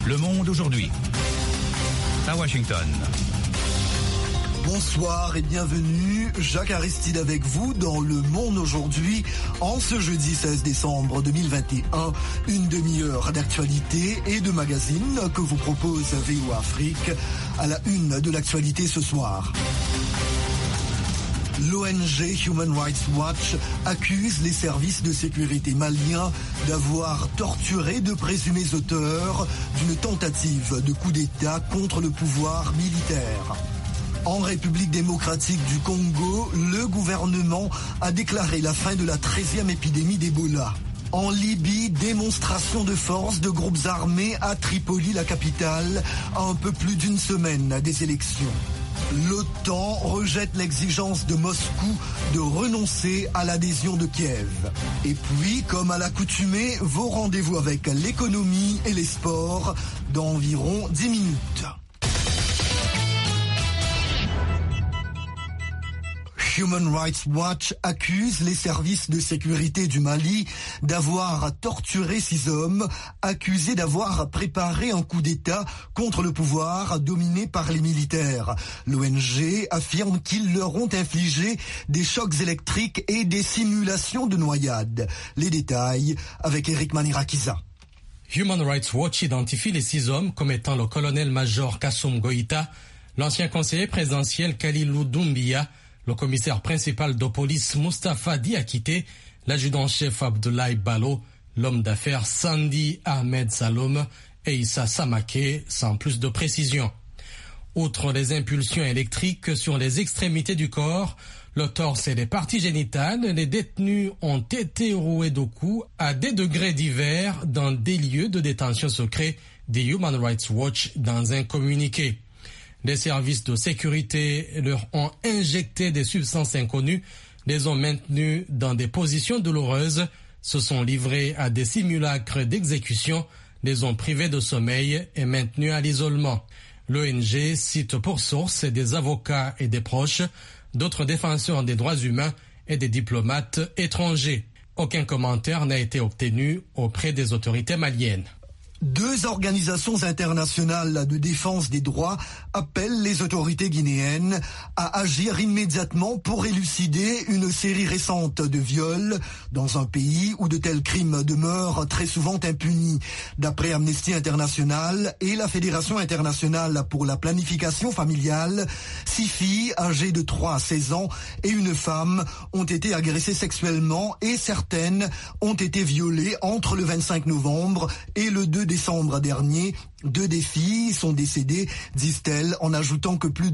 Le Monde aujourd'hui. À Washington. Bonsoir et bienvenue, Jacques Aristide avec vous dans Le Monde aujourd'hui, en ce jeudi 16 décembre 2021, une demi-heure d'actualité et de magazine que vous propose VOA Afrique à la une de l'actualité ce soir. L'ONG Human Rights Watch accuse les services de sécurité maliens d'avoir torturé de présumés auteurs d'une tentative de coup d'État contre le pouvoir militaire. En République démocratique du Congo, le gouvernement a déclaré la fin de la 13e épidémie d'Ebola. En Libye, démonstration de force de groupes armés à Tripoli, la capitale, à un peu plus d'une semaine des élections. L'OTAN rejette l'exigence de Moscou de renoncer à l'adhésion de Kiev. Et puis, comme à l'accoutumée, vos rendez-vous avec l'économie et les sports dans environ 10 minutes. Human Rights Watch accuse les services de sécurité du Mali d'avoir torturé 6 hommes accusés d'avoir préparé un coup d'État contre le pouvoir dominé par les militaires. L'ONG affirme qu'ils leur ont infligé des chocs électriques et des simulations de noyade. Les détails avec Eric Manirakiza. Human Rights Watch identifie les 6 hommes comme étant le colonel-major Kassoum Goïta, l'ancien conseiller présidentiel Kalilou Doumbia, le commissaire principal de police Mustapha Diakité, l'adjudant-chef Abdoulaye Ballo, l'homme d'affaires Sandy Ahmed Saloum et Issa Samake, sans plus de précision. Outre les impulsions électriques sur les extrémités du corps, le torse et les parties génitales, les détenus ont été roués de coups à des degrés divers dans des lieux de détention secrets, dit Human Rights Watch dans un communiqué. Les services de sécurité leur ont injecté des substances inconnues, les ont maintenus dans des positions douloureuses, se sont livrés à des simulacres d'exécution, les ont privés de sommeil et maintenus à l'isolement. L'ONG cite pour source des avocats et des proches, d'autres défenseurs des droits humains et des diplomates étrangers. Aucun commentaire n'a été obtenu auprès des autorités maliennes. 2 organisations internationales de défense des droits appellent les autorités guinéennes à agir immédiatement pour élucider une série récente de viols dans un pays où de tels crimes demeurent très souvent impunis. D'après Amnesty International et la Fédération internationale pour la planification familiale, 6 filles âgées de 3 à 16 ans et une femme ont été agressées sexuellement et certaines ont été violées entre le 25 novembre et le 2 décembre dernier. 2 des filles sont décédées, disent-elles, en ajoutant que plus de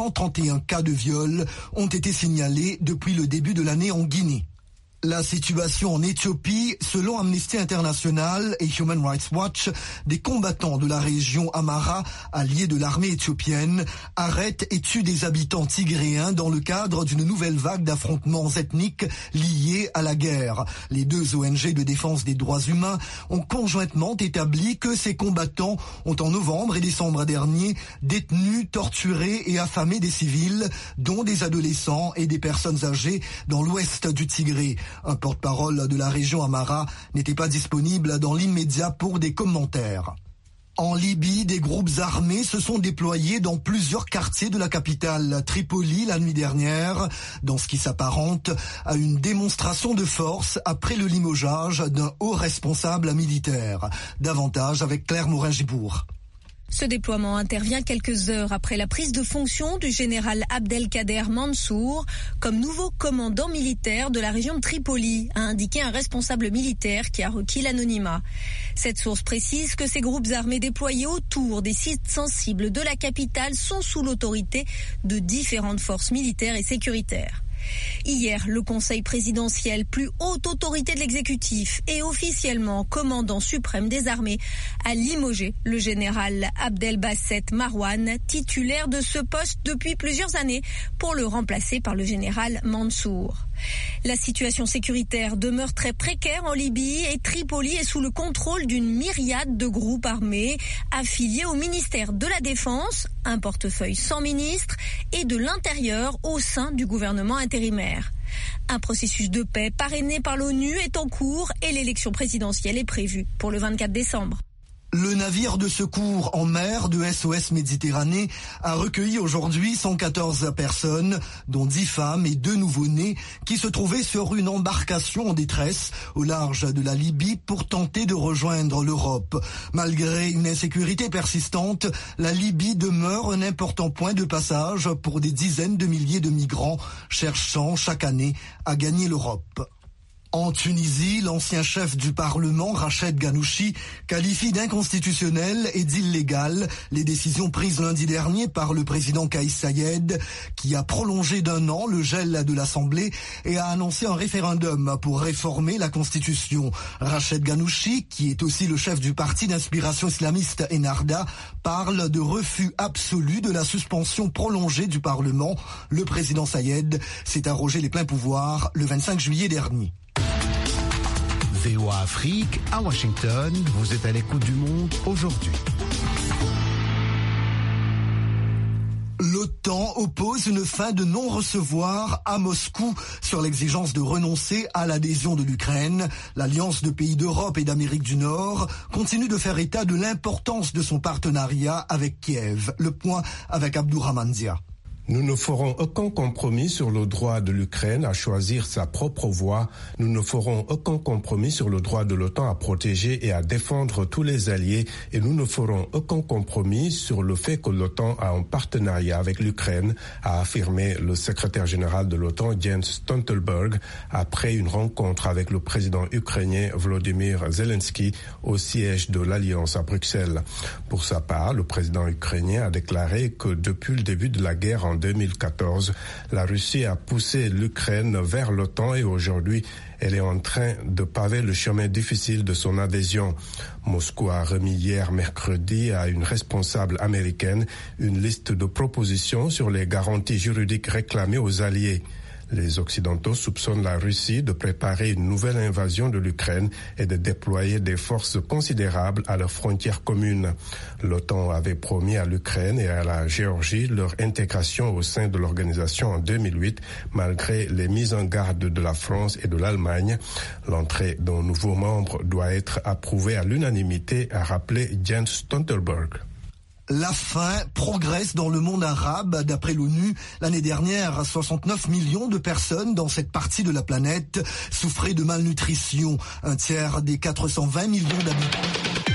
331 cas de viol ont été signalés depuis le début de l'année en Guinée. La situation en Éthiopie, selon Amnesty International et Human Rights Watch, des combattants de la région Amhara, alliés de l'armée éthiopienne, arrêtent et tuent des habitants tigréens dans le cadre d'une nouvelle vague d'affrontements ethniques liés à la guerre. Les 2 ONG de défense des droits humains ont conjointement établi que ces combattants ont en novembre et décembre dernier détenu, torturé et affamé des civils, dont des adolescents et des personnes âgées dans l'ouest du Tigré. Un porte-parole de la région Amhara n'était pas disponible dans l'immédiat pour des commentaires. En Libye, des groupes armés se sont déployés dans plusieurs quartiers de la capitale Tripoli la nuit dernière, dans ce qui s'apparente à une démonstration de force après le limogeage d'un haut responsable militaire. Davantage avec Claire Morin-Gibourg. Ce déploiement intervient quelques heures après la prise de fonction du général Abdelkader Mansour comme nouveau commandant militaire de la région de Tripoli, a indiqué un responsable militaire qui a requis l'anonymat. Cette source précise que ces groupes armés déployés autour des sites sensibles de la capitale sont sous l'autorité de différentes forces militaires et sécuritaires. Hier, le Conseil présidentiel, plus haute autorité de l'exécutif et officiellement commandant suprême des armées, a limogé le général Abdelbasset Marouane, titulaire de ce poste depuis plusieurs années, pour le remplacer par le général Mansour. La situation sécuritaire demeure très précaire en Libye et Tripoli est sous le contrôle d'une myriade de groupes armés affiliés au ministère de la Défense, un portefeuille sans ministre, et de l'Intérieur au sein du gouvernement intérimaire. Un processus de paix parrainé par l'ONU est en cours et l'élection présidentielle est prévue pour le 24 décembre. Le navire de secours en mer de SOS Méditerranée a recueilli aujourd'hui 114 personnes, dont 10 femmes et 2 nouveau-nés, qui se trouvaient sur une embarcation en détresse au large de la Libye pour tenter de rejoindre l'Europe. Malgré une insécurité persistante, la Libye demeure un important point de passage pour des dizaines de milliers de migrants cherchant chaque année à gagner l'Europe. En Tunisie, l'ancien chef du Parlement, Rached Ghannouchi, qualifie d'inconstitutionnelles et d'illégales les décisions prises lundi dernier par le président Kais Saied, qui a prolongé d'1 an le gel de l'Assemblée et a annoncé un référendum pour réformer la Constitution. Rached Ghannouchi, qui est aussi le chef du parti d'inspiration islamiste Ennahda, parle de refus absolu de la suspension prolongée du Parlement. Le président Saied s'est arrogé les pleins pouvoirs le 25 juillet dernier. VOA Afrique, à Washington, vous êtes à l'écoute du monde aujourd'hui. L'OTAN oppose une fin de non-recevoir à Moscou sur l'exigence de renoncer à l'adhésion de l'Ukraine. L'Alliance de pays d'Europe et d'Amérique du Nord continue de faire état de l'importance de son partenariat avec Kiev. Le point avec Abdourahmane Dia. Nous ne ferons aucun compromis sur le droit de l'Ukraine à choisir sa propre voie. Nous ne ferons aucun compromis sur le droit de l'OTAN à protéger et à défendre tous les alliés. Et nous ne ferons aucun compromis sur le fait que l'OTAN a un partenariat avec l'Ukraine, a affirmé le secrétaire général de l'OTAN, Jens Stoltenberg, après une rencontre avec le président ukrainien Volodymyr Zelensky au siège de l'Alliance à Bruxelles. Pour sa part, le président ukrainien a déclaré que depuis le début de la guerre en 2014, la Russie a poussé l'Ukraine vers l'OTAN et aujourd'hui, elle est en train de paver le chemin difficile de son adhésion. Moscou a remis hier mercredi à une responsable américaine une liste de propositions sur les garanties juridiques réclamées aux alliés. Les Occidentaux soupçonnent la Russie de préparer une nouvelle invasion de l'Ukraine et de déployer des forces considérables à leurs frontières communes. L'OTAN avait promis à l'Ukraine et à la Géorgie leur intégration au sein de l'organisation en 2008, malgré les mises en garde de la France et de l'Allemagne. L'entrée d'un nouveau membre doit être approuvée à l'unanimité, a rappelé Jens Stoltenberg. La faim progresse dans le monde arabe. D'après l'ONU, l'année dernière, 69 millions de personnes dans cette partie de la planète souffraient de malnutrition. Un tiers des 420 millions d'habitants.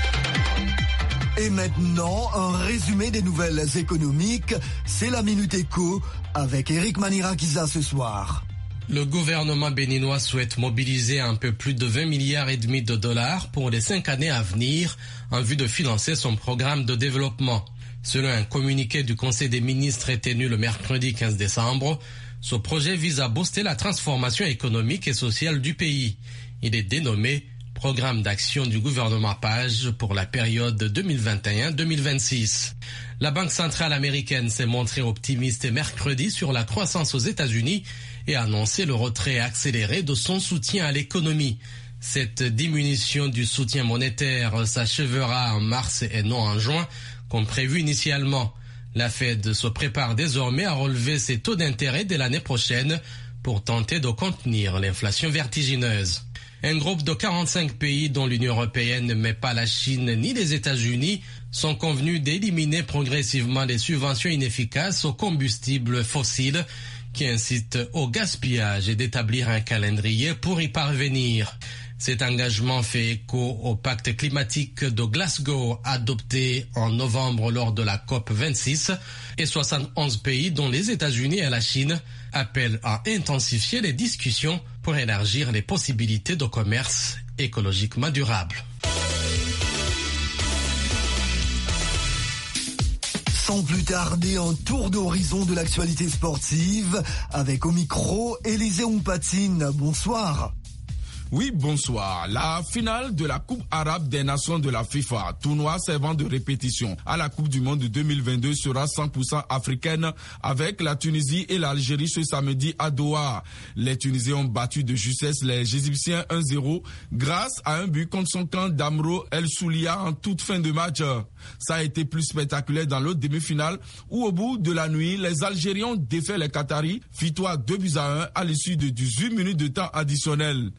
Et maintenant, un résumé des nouvelles économiques. C'est la Minute Éco avec Eric Manirakiza ce soir. Le gouvernement béninois souhaite mobiliser un peu plus de 20 milliards et demi de dollars pour les 5 années à venir en vue de financer son programme de développement. Selon un communiqué du Conseil des ministres tenu le mercredi 15 décembre, ce projet vise à booster la transformation économique et sociale du pays. Il est dénommé Programme d'action du gouvernement Page pour la période 2021-2026. La Banque centrale américaine s'est montrée optimiste mercredi sur la croissance aux États-Unis et a annoncé le retrait accéléré de son soutien à l'économie. Cette diminution du soutien monétaire s'achèvera en mars et non en juin, comme prévu initialement. La Fed se prépare désormais à relever ses taux d'intérêt dès l'année prochaine pour tenter de contenir l'inflation vertigineuse. Un groupe de 45 pays dont l'Union européenne, mais pas la Chine ni les États-Unis, sont convenus d'éliminer progressivement les subventions inefficaces aux combustibles fossiles qui incitent au gaspillage et d'établir un calendrier pour y parvenir. Cet engagement fait écho au pacte climatique de Glasgow adopté en novembre lors de la COP26 et 71 pays dont les États-Unis et la Chine appellent à intensifier les discussions pour élargir les possibilités de commerce écologiquement durable. Sans plus tarder, un tour d'horizon de l'actualité sportive avec au micro Élisée Oumpatine. Bonsoir. Oui, bonsoir. La finale de la Coupe arabe des nations de la FIFA, tournoi servant de répétition à la Coupe du monde de 2022, sera 100% africaine avec la Tunisie et l'Algérie ce samedi à Doha. Les Tunisiens ont battu de justesse les Égyptiens 1-0 grâce à un but contre son camp d'Amro El Soulia en toute fin de match. Ça a été plus spectaculaire dans l'autre demi-finale où au bout de la nuit, les Algériens ont défait les Qataris, victoire 2-1 à l'issue de 18 minutes de temps additionnel. Les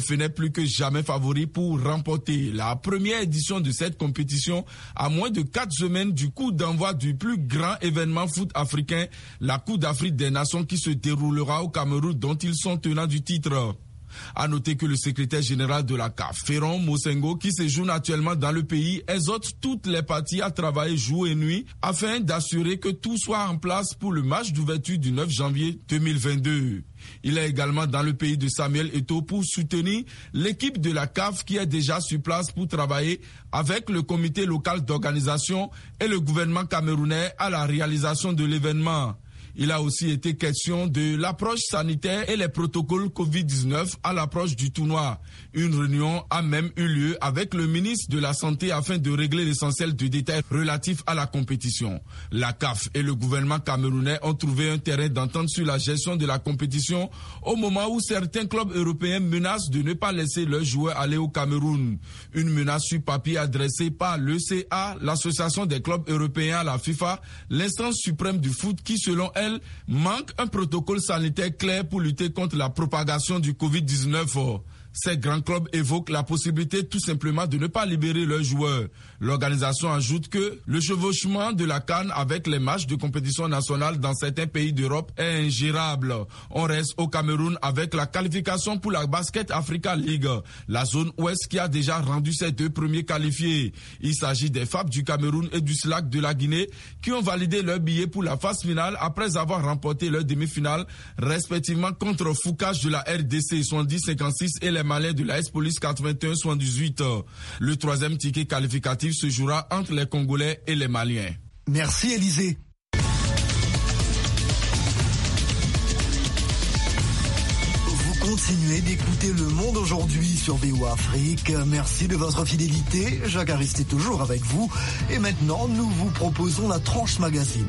l'UEF n'est plus que jamais favori pour remporter la première édition de cette compétition à moins de 4 semaines du coup d'envoi du plus grand événement foot africain, la Coupe d'Afrique des Nations qui se déroulera au Cameroun dont ils sont tenants du titre. À noter que le secrétaire général de la CAF, Ferron Mosengo, qui séjourne actuellement dans le pays, exhorte toutes les parties à travailler jour et nuit afin d'assurer que tout soit en place pour le match d'ouverture du 9 janvier 2022. Il est également dans le pays de Samuel Eto'o pour soutenir l'équipe de la CAF qui est déjà sur place pour travailler avec le comité local d'organisation et le gouvernement camerounais à la réalisation de l'événement. Il a aussi été question de l'approche sanitaire et les protocoles Covid-19 à l'approche du tournoi. Une réunion a même eu lieu avec le ministre de la Santé afin de régler l'essentiel du détail relatif à la compétition. La CAF et le gouvernement camerounais ont trouvé un terrain d'entente sur la gestion de la compétition au moment où certains clubs européens menacent de ne pas laisser leurs joueurs aller au Cameroun. Une menace sur papier adressée par l'ECA, l'association des clubs européens à la FIFA, l'instance suprême du foot qui, selon elle, manque un protocole sanitaire clair pour lutter contre la propagation du Covid-19. Ces grands clubs évoquent la possibilité tout simplement de ne pas libérer leurs joueurs. L'organisation ajoute que le chevauchement de la CAN avec les matchs de compétition nationale dans certains pays d'Europe est ingérable. On reste au Cameroun avec la qualification pour la Basket Africa League, la zone ouest qui a déjà rendu ses 2 premiers qualifiés. Il s'agit des FAP du Cameroun et du SLAC de la Guinée qui ont validé leur billet pour la phase finale après avoir remporté leur demi-finale respectivement contre Foucache de la RDC 70-56 et les Malais de la S-Police 81-78. Le 3e ticket qualificatif se jouera entre les Congolais et les Maliens. Merci Élisée. Vous continuez d'écouter Le Monde aujourd'hui sur VOA Afrique. Merci de votre fidélité. Jacques Arist est toujours avec vous. Et maintenant, nous vous proposons la tranche magazine.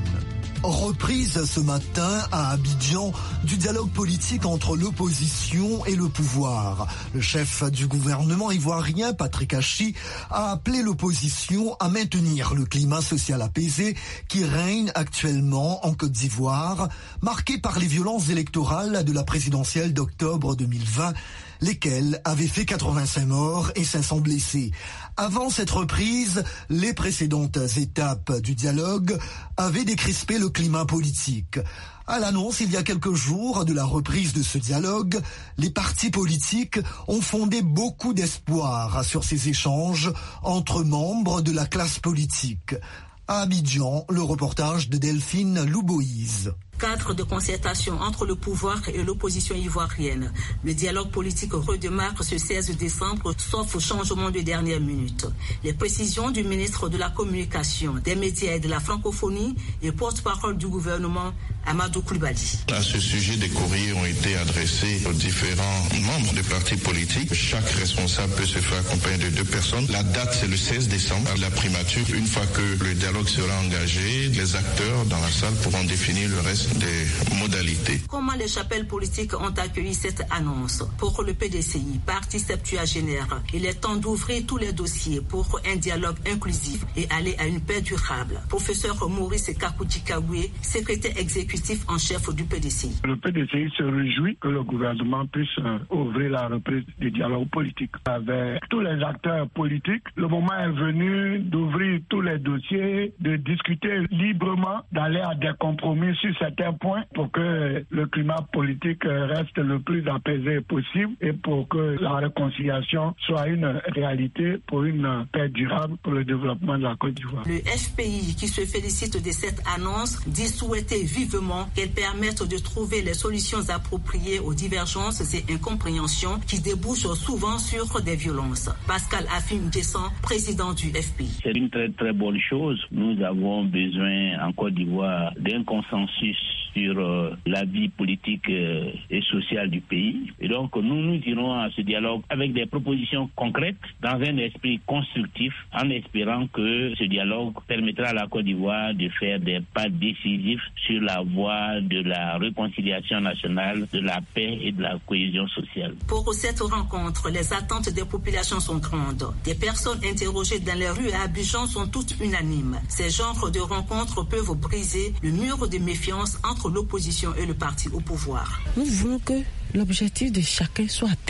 Reprise ce matin à Abidjan du dialogue politique entre l'opposition et le pouvoir. Le chef du gouvernement ivoirien, Patrick Hachi, a appelé l'opposition à maintenir le climat social apaisé qui règne actuellement en Côte d'Ivoire, marqué par les violences électorales de la présidentielle d'octobre 2020, lesquelles avaient fait 85 morts et 500 blessés. Avant cette reprise, les précédentes étapes du dialogue avaient décrispé le climat politique. À l'annonce, il y a quelques jours, de la reprise de ce dialogue, les partis politiques ont fondé beaucoup d'espoir sur ces échanges entre membres de la classe politique. À Abidjan, le reportage de Delphine Louboïse. Cadre de concertation entre le pouvoir et l'opposition ivoirienne. Le dialogue politique redémarre ce 16 décembre, sauf changement de dernière minute. Les précisions du ministre de la Communication, des médias et de la francophonie et porte-parole du gouvernement, Amadou Koulibaly. À ce sujet, des courriers ont été adressés aux différents membres des partis politiques. Chaque responsable peut se faire accompagner de 2 personnes. La date, c'est le 16 décembre. La primature, une fois que le dialogue sera engagé, les acteurs dans la salle pourront définir le reste des modalités. Comment les chapelles politiques ont accueilli cette annonce? Pour le PDCI, parti septuagénaire, il est temps d'ouvrir tous les dossiers pour un dialogue inclusif et aller à une paix durable. Professeur Maurice Kakoudjikaoué, secrétaire exécutif en chef du PDCI. Le PDCI se réjouit que le gouvernement puisse ouvrir la reprise du dialogue politique avec tous les acteurs politiques. Le moment est venu d'ouvrir tous les dossiers, de discuter librement, d'aller à des compromis sur certains points pour que le climat politique reste le plus apaisé possible et pour que la réconciliation soit une réalité pour une paix durable pour le développement de la Côte d'Ivoire. Le FPI, qui se félicite de cette annonce, dit souhaiter vivement qu'elle permette de trouver les solutions appropriées aux divergences et incompréhensions qui débouchent souvent sur des violences. Pascal Afim Descent, président du FPI. C'est une très très bonne chose. Nous avons besoin en Côte d'Ivoire d'un consensus sur la vie politique et sociale du pays. Et donc, nous irons à ce dialogue avec des propositions concrètes, dans un esprit constructif, en espérant que ce dialogue permettra à la Côte d'Ivoire de faire des pas décisifs sur la voie de la réconciliation nationale, de la paix et de la cohésion sociale. Pour cette rencontre, les attentes des populations sont grandes. Des personnes interrogées dans les rues à Abidjan sont toutes unanimes. Ces genres de rencontres peuvent briser le mur de méfiance entre l'opposition et le parti au pouvoir. Nous voulons que l'objectif de chacun soit atteint.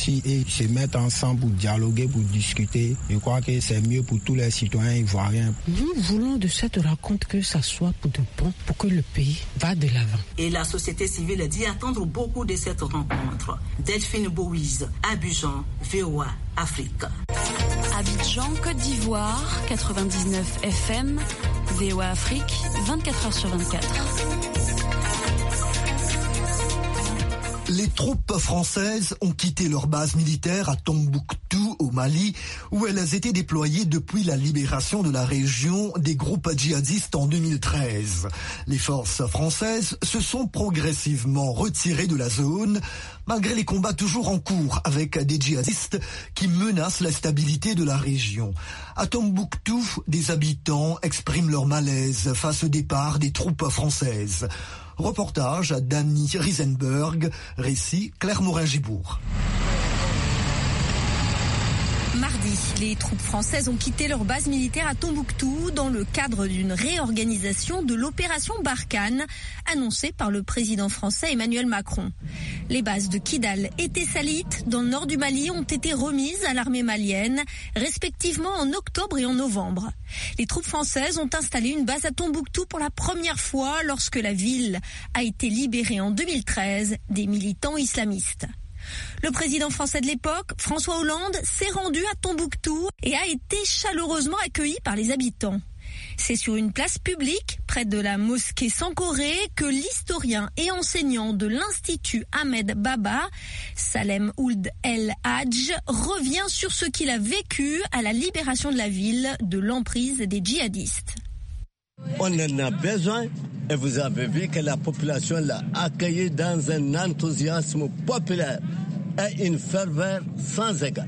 sortir et se mettre ensemble pour dialoguer, pour discuter. Je crois que c'est mieux pour tous les citoyens ivoiriens. Nous voulons de cette rencontre que ça soit pour de bon, pour que le pays va de l'avant. Et la société civile dit attendre beaucoup de cette rencontre. Delphine Bouise, Abidjan, VOA, Afrique. Abidjan, Côte d'Ivoire, 99 FM, VOA Afrique, 24h sur 24. Les troupes françaises ont quitté leur base militaire à Tombouctou, au Mali, où elles étaient déployées depuis la libération de la région des groupes djihadistes en 2013. Les forces françaises se sont progressivement retirées de la zone, malgré les combats toujours en cours avec des djihadistes qui menacent la stabilité de la région. À Tombouctou, des habitants expriment leur malaise face au départ des troupes françaises. Reportage à Dany Riesenberg, récit Claire Morin-Gibourg. Mardi, les troupes françaises ont quitté leur base militaire à Tombouctou dans le cadre d'une réorganisation de l'opération Barkhane annoncée par le président français Emmanuel Macron. Les bases de Kidal et Tessalit dans le nord du Mali ont été remises à l'armée malienne, respectivement en octobre et en novembre. Les troupes françaises ont installé une base à Tombouctou pour la première fois lorsque la ville a été libérée en 2013 des militants islamistes. Le président français de l'époque, François Hollande, s'est rendu à Tombouctou et a été chaleureusement accueilli par les habitants. C'est sur une place publique, près de la mosquée Sankoré, que l'historien et enseignant de l'Institut Ahmed Baba, Salem Ould El Hadj, revient sur ce qu'il a vécu à la libération de la ville de l'emprise des djihadistes. On en a besoin et vous avez vu que la population l'a accueilli dans un enthousiasme populaire et une ferveur sans égale.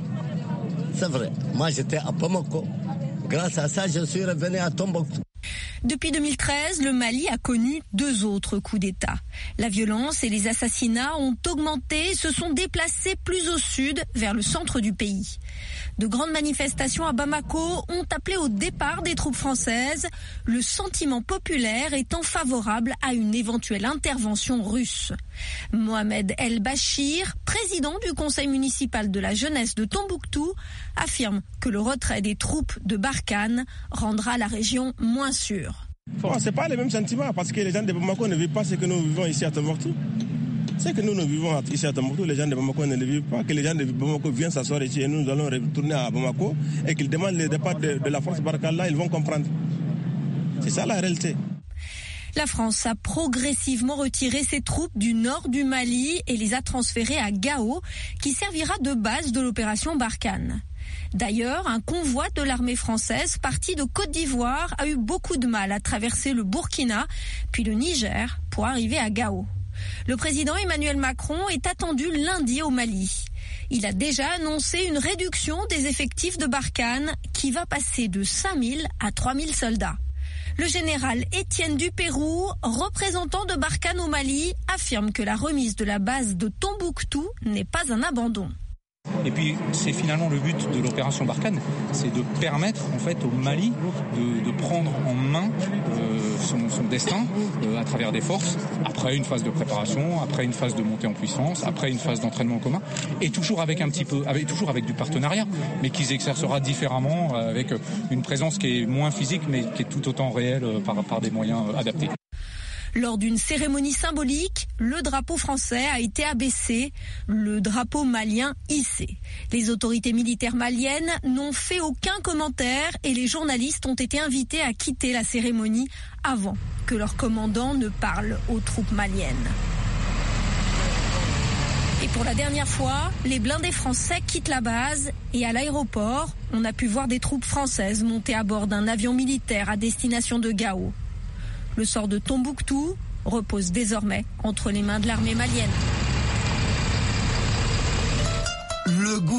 C'est vrai, moi j'étais à Bamako. Grâce à ça, je suis revenu à Tombouctou. Depuis 2013, le Mali a connu 2 autres coups d'État. La violence et les assassinats ont augmenté et se sont déplacés plus au sud, vers le centre du pays. De grandes manifestations à Bamako ont appelé au départ des troupes françaises, le sentiment populaire étant favorable à une éventuelle intervention russe. Mohamed El Bachir, président du conseil municipal de la jeunesse de Tombouctou, affirme que le retrait des troupes de Barkhane rendra la région moins sûre. C'est pas les mêmes sentiments parce que les gens de Bamako ne vivent pas ce que nous vivons ici à Tombouctou. C'est que nous vivons ici à Tombouctou, les gens de Bamako ne le vivent pas. Que les gens de Bamako viennent s'asseoir ici et nous allons retourner à Bamako et qu'ils demandent le départ de la force Barkhane, là, ils vont comprendre. C'est ça la réalité. La France a progressivement retiré ses troupes du nord du Mali et les a transférées à Gao, qui servira de base de l'opération Barkhane. D'ailleurs, un convoi de l'armée française parti de Côte d'Ivoire a eu beaucoup de mal à traverser le Burkina, puis le Niger, pour arriver à Gao. Le président Emmanuel Macron est attendu lundi au Mali. Il a déjà annoncé une réduction des effectifs de Barkhane qui va passer de 5 000 à 3 000 soldats. Le général Étienne Dupérou, représentant de Barkhane au Mali, affirme que la remise de la base de Tombouctou n'est pas un abandon. Et puis c'est finalement le but de l'opération Barkhane, c'est de permettre en fait au Mali de prendre en main son destin à travers des forces, après une phase de préparation, après une phase de montée en puissance, après une phase d'entraînement commun, et toujours avec toujours avec du partenariat, mais qui s'exercera différemment avec une présence qui est moins physique, mais qui est tout autant réelle par des moyens adaptés. Lors d'une cérémonie symbolique, le drapeau français a été abaissé, le drapeau malien hissé. Les autorités militaires maliennes n'ont fait aucun commentaire et les journalistes ont été invités à quitter la cérémonie avant que leur commandant ne parle aux troupes maliennes. Et pour la dernière fois, les blindés français quittent la base et à l'aéroport, on a pu voir des troupes françaises monter à bord d'un avion militaire à destination de Gao. Le sort de Tombouctou repose désormais entre les mains de l'armée malienne. Le gouvernement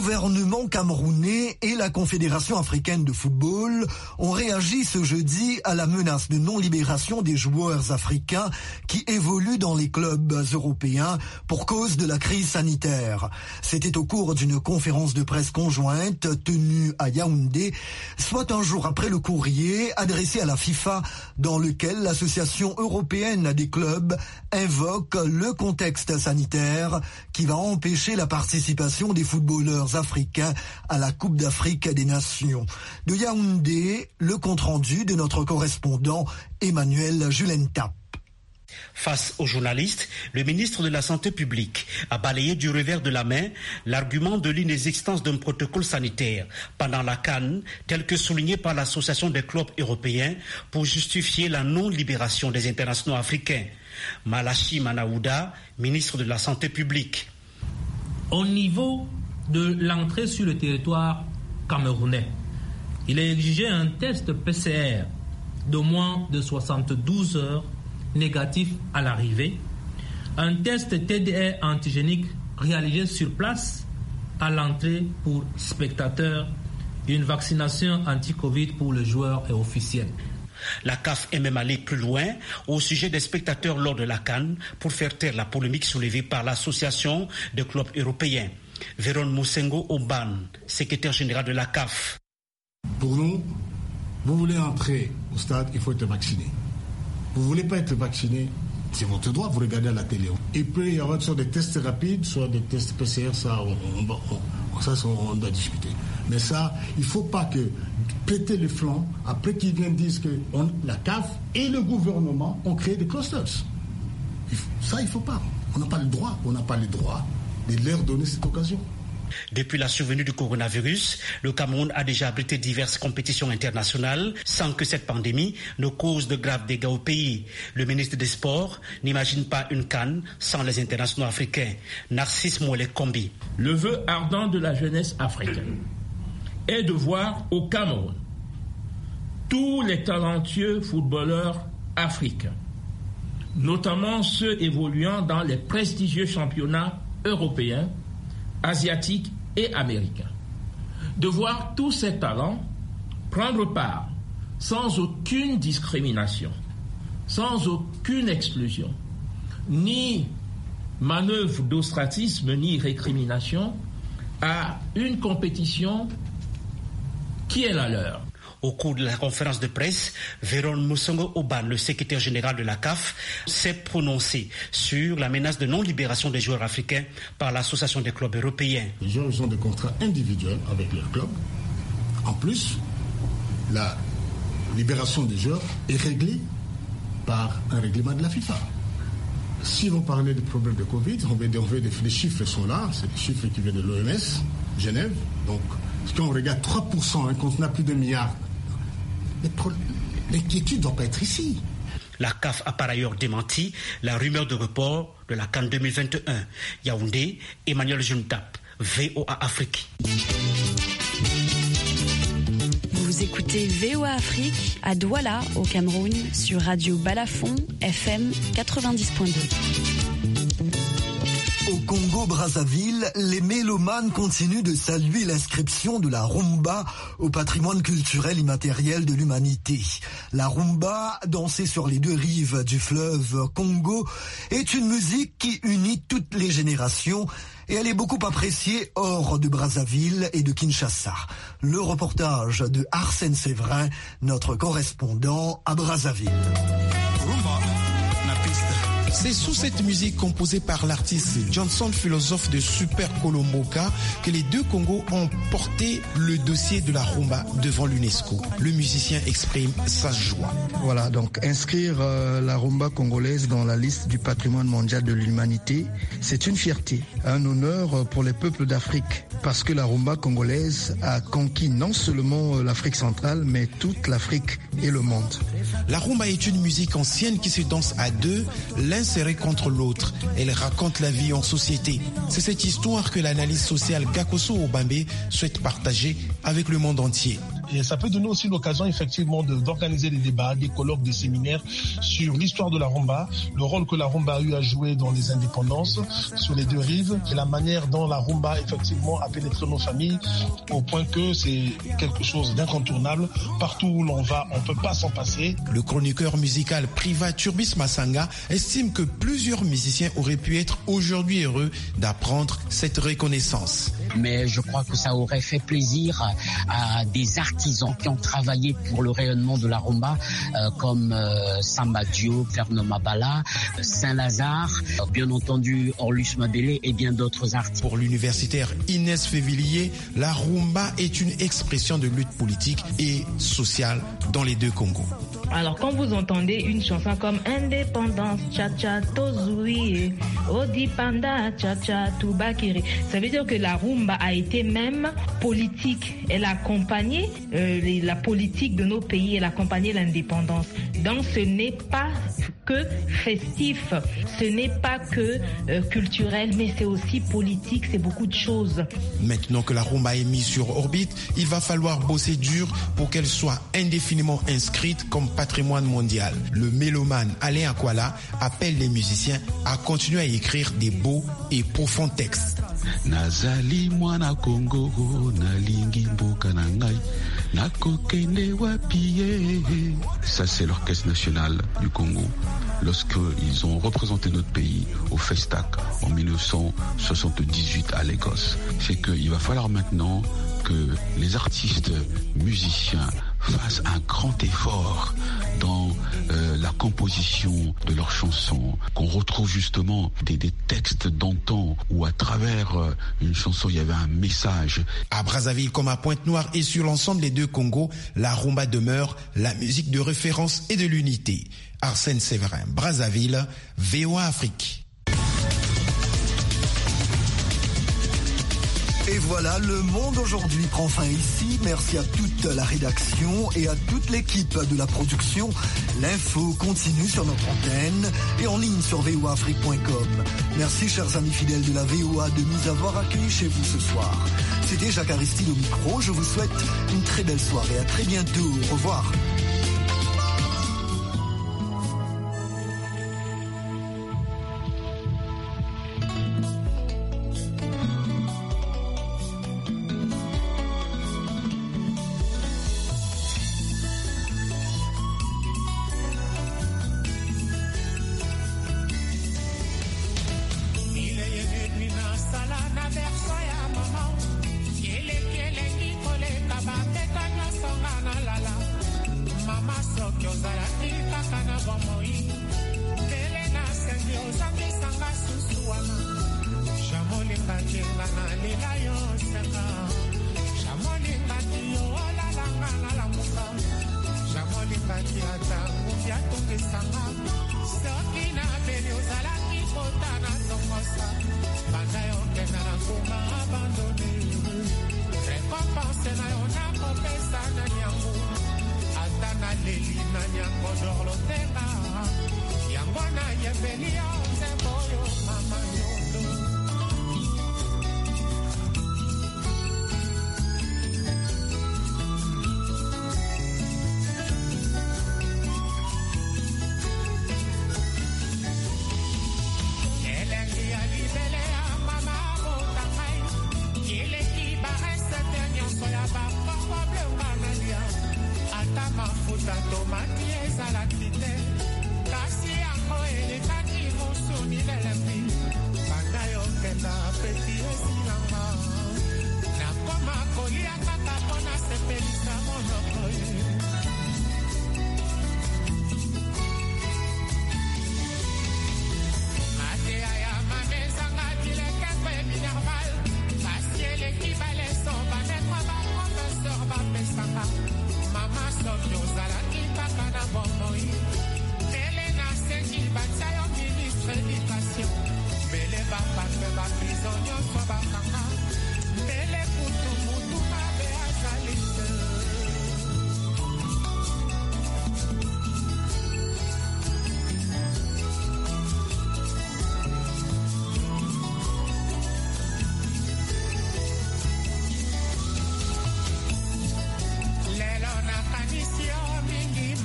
gouvernement camerounais et la Confédération africaine de football ont réagi ce jeudi à la menace de non-libération des joueurs africains qui évoluent dans les clubs européens pour cause de la crise sanitaire. C'était au cours d'une conférence de presse conjointe tenue à Yaoundé, soit un jour après le courrier adressé à la FIFA dans lequel l'Association européenne des clubs invoque le contexte sanitaire qui va empêcher la participation des footballeurs africains à la Coupe d'Afrique des Nations. De Yaoundé, le compte-rendu de notre correspondant Emmanuel Julentap. Face aux journalistes, le ministre de la Santé publique a balayé du revers de la main l'argument de l'inexistence d'un protocole sanitaire pendant la CAN, tel que souligné par l'Association des clubs européens pour justifier la non-libération des internationaux africains. Malachi Manaouda, ministre de la Santé publique. Au niveau de l'entrée sur le territoire camerounais, il est exigé un test PCR de moins de 72 heures négatif à l'arrivée, un test TDR antigénique réalisé sur place à l'entrée pour spectateurs et une vaccination anti-Covid pour les joueurs et officiels. La CAF est même allée plus loin au sujet des spectateurs lors de la CAN pour faire taire la polémique soulevée par l'Association des clubs européens. Véron Moussengo Oban, secrétaire général de la CAF. Pour nous, vous voulez entrer au stade, il faut être vacciné. Vous ne voulez pas être vacciné, c'est votre droit, vous regardez à la télé. Il peut y avoir soit des tests rapides, soit des tests PCR, ça on doit discuter. Mais ça, il ne faut pas que péter les flancs, après qu'ils viennent dire que la CAF et le gouvernement ont créé des clusters. Ça, il ne faut pas. On n'a pas le droit de leur donner cette occasion. Depuis la survenue du coronavirus, le Cameroun a déjà abrité diverses compétitions internationales sans que cette pandémie ne cause de graves dégâts au pays. Le ministre des Sports n'imagine pas une CAN sans les internationaux africains. Narcisse Mouelé-Kombi. Le vœu ardent de la jeunesse africaine est de voir au Cameroun tous les talentueux footballeurs africains, notamment ceux évoluant dans les prestigieux championnats européens, asiatiques et américains. De voir tous ces talents prendre part sans aucune discrimination, sans aucune exclusion, ni manœuvre d'ostracisme, ni récrimination à une compétition qui est la leur. Au cours de la conférence de presse, Véron Moussengo Oban, le secrétaire général de la CAF, s'est prononcé sur la menace de non-libération des joueurs africains par l'Association des clubs européens. Les joueurs ont des contrats individuels avec leur club. En plus, la libération des joueurs est réglée par un règlement de la FIFA. Si vous parlez des problèmes de Covid, les chiffres sont là, c'est des chiffres qui viennent de l'OMS, Genève. Donc, si on regarde 3%, quand on a plus de milliards, l'inquiétude ne doit pas être ici. La CAF a par ailleurs démenti la rumeur de report de la CAN 2021. Yaoundé, Emmanuel Juntap, VOA Afrique. Vous écoutez VOA Afrique à Douala, au Cameroun, sur Radio Balafon, FM 90.2. Au Congo-Brazzaville, les mélomanes continuent de saluer l'inscription de la rumba au patrimoine culturel immatériel de l'humanité. La rumba, dansée sur les deux rives du fleuve Congo, est une musique qui unit toutes les générations et elle est beaucoup appréciée hors de Brazzaville et de Kinshasa. Le reportage de Arsène Séverin, notre correspondant à Brazzaville. C'est sous cette musique composée par l'artiste Johnson, philosophe de Super Colomboka, que les deux Congos ont porté le dossier de la rumba devant l'UNESCO. Le musicien exprime sa joie. Voilà, donc inscrire la rumba congolaise dans la liste du patrimoine mondial de l'humanité, c'est une fierté, un honneur pour les peuples d'Afrique, parce que la rumba congolaise a conquis non seulement l'Afrique centrale, mais toute l'Afrique et le monde. La rumba est une musique ancienne qui se danse à deux, l'un serré contre l'autre. Elle raconte la vie en société. C'est cette histoire que l'analyse sociale Gakoso Obambe souhaite partager avec le monde entier. Et ça peut donner aussi l'occasion effectivement d'organiser des débats, des colloques, des séminaires sur l'histoire de la rumba, le rôle que la rumba a eu à jouer dans les indépendances, sur les deux rives, et la manière dont la rumba effectivement a pénétré nos familles au point que c'est quelque chose d'incontournable. Partout où l'on va, on ne peut pas s'en passer. Le chroniqueur musical Priva Turbis Massanga estime que plusieurs musiciens auraient pu être aujourd'hui heureux d'apprendre cette reconnaissance. Mais je crois que ça aurait fait plaisir à des artisans qui ont travaillé pour le rayonnement de la rumba, comme Samba Diop, Fernand Mabala, Saint-Lazare, bien entendu Orlus Mabélé et bien d'autres artistes. Pour l'universitaire Inès Févillier, la rumba est une expression de lutte politique et sociale dans les deux Congos. Alors quand vous entendez une chanson comme Indépendance, Tcha-Tcha, Tozui, Odipanda, Tcha-Tcha, Toubakiri, ça veut dire que la rumba a été même politique. Elle a accompagné la politique de nos pays, elle a accompagné l'indépendance. Donc ce n'est pas que festif, ce n'est pas que culturel, mais c'est aussi politique, c'est beaucoup de choses. Maintenant que la rumba est mise sur orbite, il va falloir bosser dur pour qu'elle soit indéfiniment inscrite comme patrimoine mondial. Le mélomane Alain Akwala appelle les musiciens à continuer à écrire des beaux et profonds textes. Nazali mwana Congo nalingi mboka na ngai nakokende wapi. Ça c'est l'orchestre national du Congo. Lorsqu'ils ont représenté notre pays au Festac en 1978 à Lagos, c'est qu'il va falloir maintenant que les artistes musiciens fassent un grand effort dans la composition de leurs chansons, qu'on retrouve justement des textes d'antan où à travers une chanson il y avait un message. À Brazzaville comme à Pointe-Noire et sur l'ensemble des deux Congos, la rumba demeure la musique de référence et de l'unité. Arsène Séverin, Brazzaville, VOA Afrique. Et voilà, le monde aujourd'hui prend fin ici. Merci à toute la rédaction et à toute l'équipe de la production. L'info continue sur notre antenne et en ligne sur voafrique.com. Merci chers amis fidèles de la VOA de nous avoir accueillis chez vous ce soir. C'était Jacques Aristide au micro. Je vous souhaite une très belle soirée. À très bientôt. Au revoir.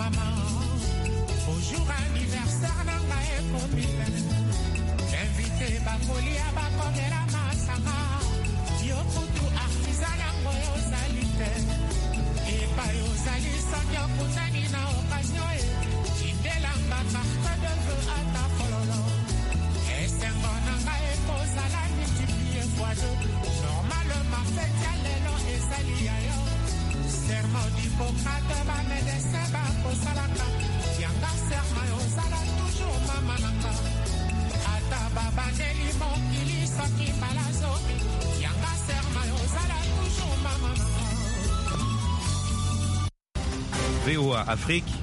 maman. Au jour anniversaire nanga ekomile. Invité bakoli ya bakomela masanga. Yo kutu artisan yango yozali te. Epa yozali soki okutani na occasion e. Indelanga carte de vœux ata kololo. Esengo nanga ekozala multiplié fois deux. Normalement fête ya lelo ezali ya yo. Serment d'Hippocrate ba médecin ba kosalaka. Yanga serment yozala toujours mama nanga. Ata baba neli mokili soki balazomi. Yanga serment yozala toujours mama nanga. VOA Afrique,